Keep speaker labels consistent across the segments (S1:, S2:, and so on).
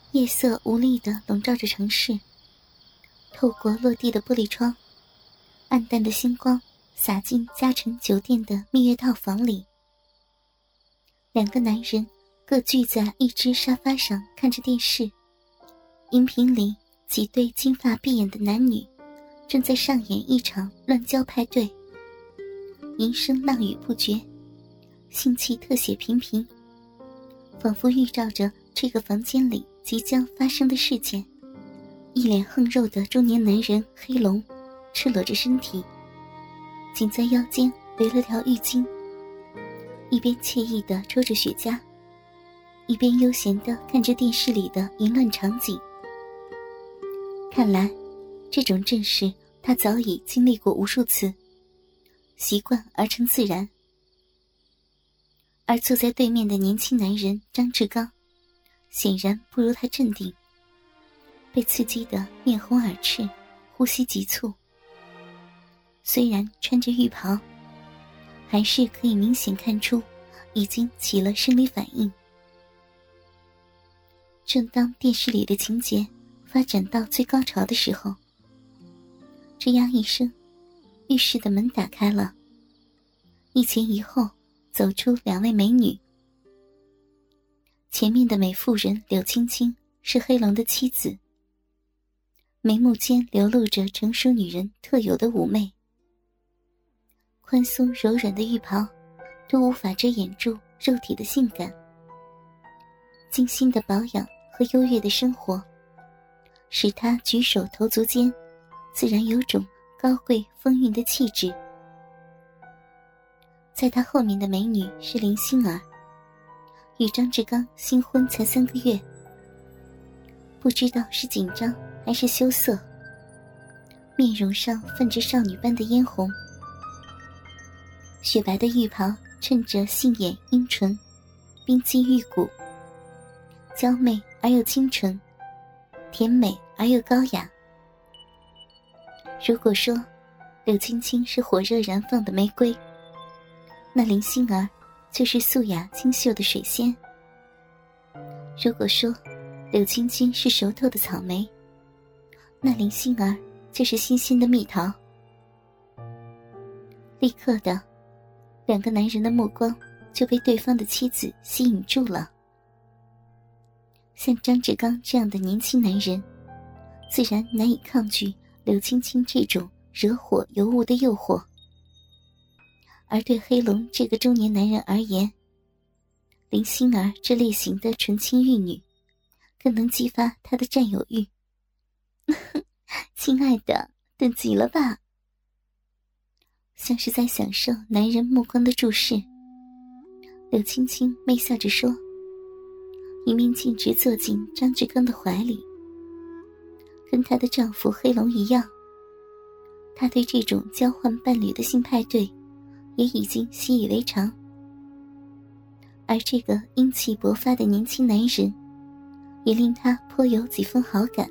S1: 夜色无力地笼罩着城市，透过落地的玻璃窗，暗淡的星光洒进嘉诚酒店的蜜月套房里。两个男人各聚在一只沙发上看着电视，荧屏里几对金发碧眼的男女正在上演一场乱交派对，淫声浪语不绝，性器特写频频，仿佛预兆着这个房间里即将发生的事件。一脸横肉的中年男人黑龙赤裸着身体，仅在腰间围了条浴巾，一边惬意地抽着雪茄，一边悠闲地看着电视里的淫乱场景。看来这种阵势他早已经历过无数次，习惯而成自然。而坐在对面的年轻男人张志刚显然不如他镇定，被刺激得面红耳赤，呼吸急促。虽然穿着浴袍，还是可以明显看出已经起了生理反应。正当电视里的情节发展到最高潮的时候，吱呀一声，浴室的门打开了，一前一后走出两位美女。前面的美妇人柳青青是黑龙的妻子，眉目间流露着成熟女人特有的妩媚，宽松柔软的浴袍都无法遮掩住肉体的性感。精心的保养和优越的生活使她举手投足间自然有种高贵风韵的气质。在她后面的美女是林心儿，与张志刚新婚才3个月，不知道是紧张还是羞涩，面容上泛着少女般的嫣红。雪白的浴袍衬着杏眼阴唇，冰肌玉骨，娇媚而又清纯，甜美而又高雅。如果说柳青青是火热燃放的玫瑰，那林心儿就是素雅清秀的水仙。如果说柳青青是熟透的草莓，那林心儿就是新鲜的蜜桃。立刻的，两个男人的目光就被对方的妻子吸引住了。像张志刚这样的年轻男人，自然难以抗拒柳青青这种惹火尤物的诱惑。而对黑龙这个中年男人而言，林心儿这类型的纯情玉女更能激发他的占有欲。亲爱的，等急了吧？像是在享受男人目光的注视，柳青青媚笑着说，一面径直坐进张志刚的怀里。跟她的丈夫黑龙一样，她对这种交换伴侣的性派对也已经习以为常。而这个英气勃发的年轻男人也令她颇有几分好感。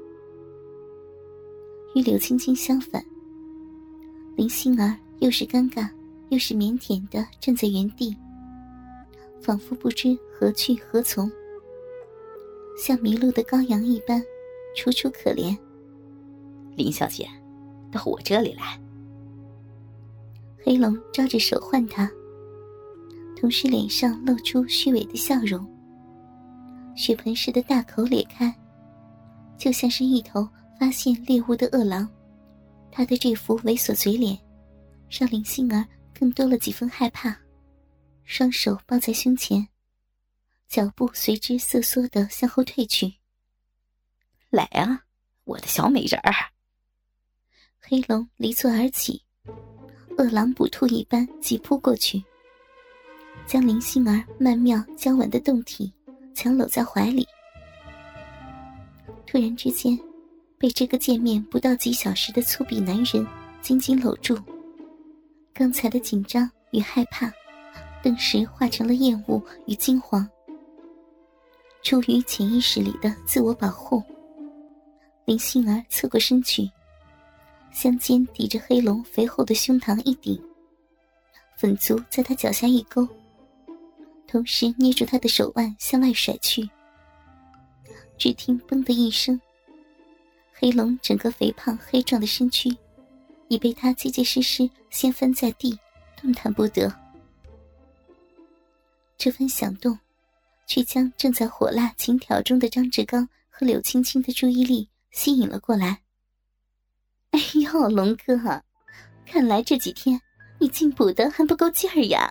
S1: 与柳青青相反，林心儿又是尴尬又是腼腆地站在原地，仿佛不知何去何从，像迷路的羔羊一般楚楚可怜。
S2: 林小姐，到我这里来。
S1: 黑龙招着手唤他，同时脸上露出虚伪的笑容，血盆似的大口咧开，就像是一头发现猎物的饿狼。他的这副猥琐嘴脸让林心儿更多了几分害怕，双手抱在胸前，脚步随之瑟缩地向后退去。
S2: 来啊，我的小美人儿！
S1: 黑龙离座而起，饿狼捕兔一般急扑过去，将林心儿曼妙娇婉的胴体强搂在怀里。突然之间，被这个见面不到几小时的粗鄙男人紧紧搂住，刚才的紧张与害怕顿时化成了厌恶与惊惶。出于潜意识里的自我保护，林心儿侧过身去，香肩抵着黑龙肥厚的胸膛一顶，粉足在他脚下一勾，同时捏住他的手腕向外甩去。 只听“嘣”的一声，黑龙整个肥胖黑壮的身躯已被他结结实实掀翻在地，动弹不得。这番响动却将正在火辣情挑中的张志刚和柳青青的注意力吸引了过来。哎呦，龙哥，看来这几天你进补的还不够劲儿呀。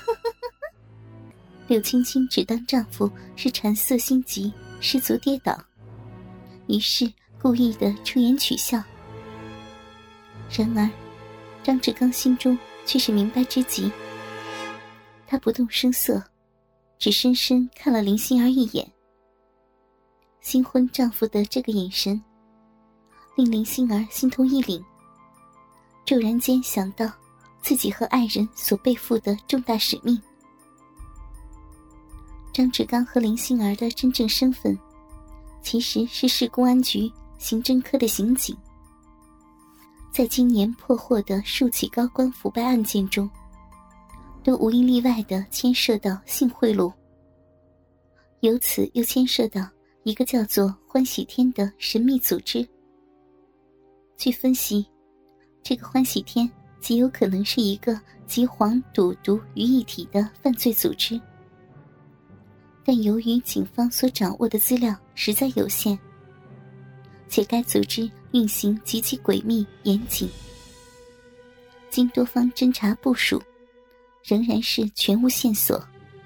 S1: 柳青青只当丈夫是馋色心急，失足跌倒，于是故意的出言取笑。然而张志刚心中却是明白之极，他不动声色，只深深看了林心儿一眼。新婚丈夫的这个眼神令林心儿心头一凛，骤然间想到自己和爱人所背负的重大使命。张志刚和林心儿的真正身份其实是市公安局刑侦科的刑警，在今年破获的数起高官腐败案件中，都无一例外地牵涉到性贿赂，由此又牵涉到一个叫做欢喜天的神秘组织。据分析，这个欢喜天极有可能是一个集黄赌毒于一体的犯罪组织，但由于警方所掌握的资料实在有限，且该组织运行极其诡秘严谨，经多方侦查部署，仍然是全无线索。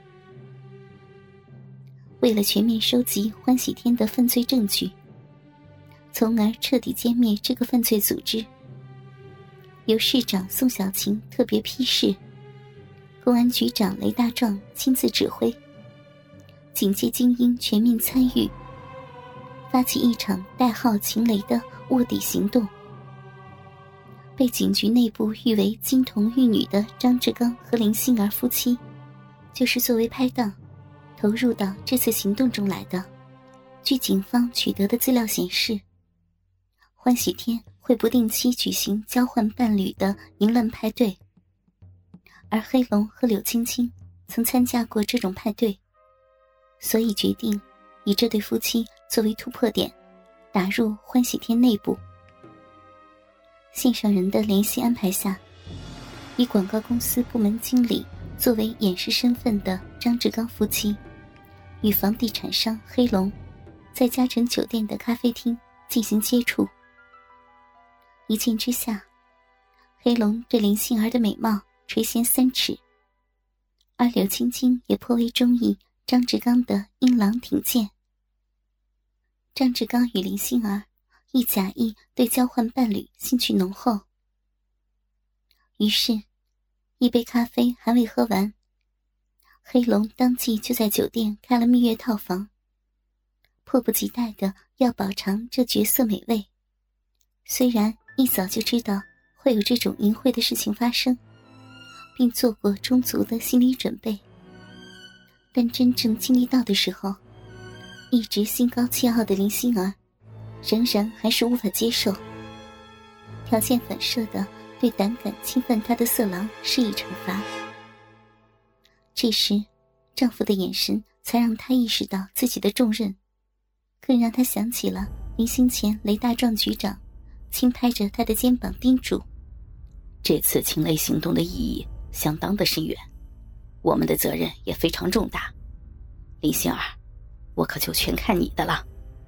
S1: 为了全面收集欢喜天的犯罪证据，从而彻底歼灭这个犯罪组织，由市长宋小琴特别批示，公安局长雷大壮亲自指挥，警界精英全面参与，发起一场代号秦雷的卧底行动。被警局内部誉为金童玉女的张志刚和林心儿夫妻，就是作为拍档投入到这次行动中来的。据警方取得的资料显示，欢喜天会不定期举行交换伴侣的淫乱派对，而黑龙和柳青青曾参加过这种派对，所以决定以这对夫妻作为突破点，打入欢喜天内部。线上人的联系安排下，以广告公司部门经理作为掩饰身份的张志刚夫妻与房地产商黑龙在嘉诚酒店的咖啡厅进行接触。一见之下，黑龙对林心儿的美貌垂涎3尺，而柳青青也颇为中意张志刚的英朗挺健。张志刚与林心儿亦假意对交换伴侣兴趣浓厚，于是一杯咖啡还未喝完，黑龙当即就在酒店开了蜜月套房，迫不及待地要饱尝这绝色美味。虽然一早就知道会有这种淫秽的事情发生，并做过充足的心理准备，但真正经历到的时候，一直心高气傲的林心儿仍然还是无法接受，条件反射地对胆敢侵犯她的色狼施以惩罚。这时丈夫的眼神才让她意识到自己的重任，更让她想起了临行前雷大壮局长轻拍着她的肩膀叮嘱，
S2: 这次秦雷行动的意义相当的深远，我们的责任也非常重大，林心儿，我可就全看你的了。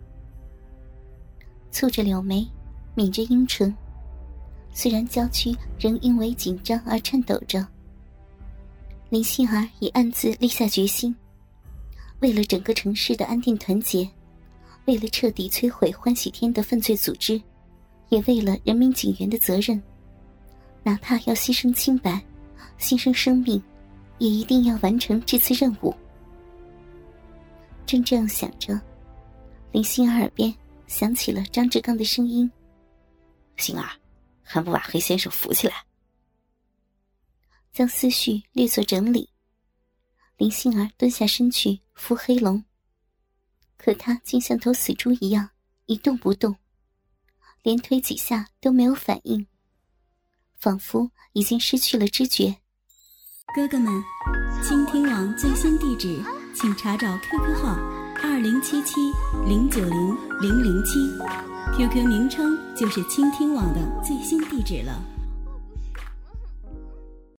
S1: 蹙着柳眉，抿着樱唇，虽然娇躯仍因为紧张而颤抖着，林心儿已暗自立下决心，为了整个城市的安定团结，为了彻底摧毁欢喜天的犯罪组织，也为了人民警员的责任，哪怕要牺牲清白，牺牲生命，也一定要完成这次任务。正这样想着，林心儿耳边响起了张志刚的声音，
S2: 心儿，还不把黑先生扶起来。
S1: 将思绪略作整理，林心儿蹲下身去扶黑龙，可他竟像头死猪一样一动不动，连推几下都没有反应，仿佛已经失去了知觉。
S3: 哥哥们，倾听网最新地址请查找 QQ 号 2077-090-007，QQ 名称就是倾听网的最新地址了。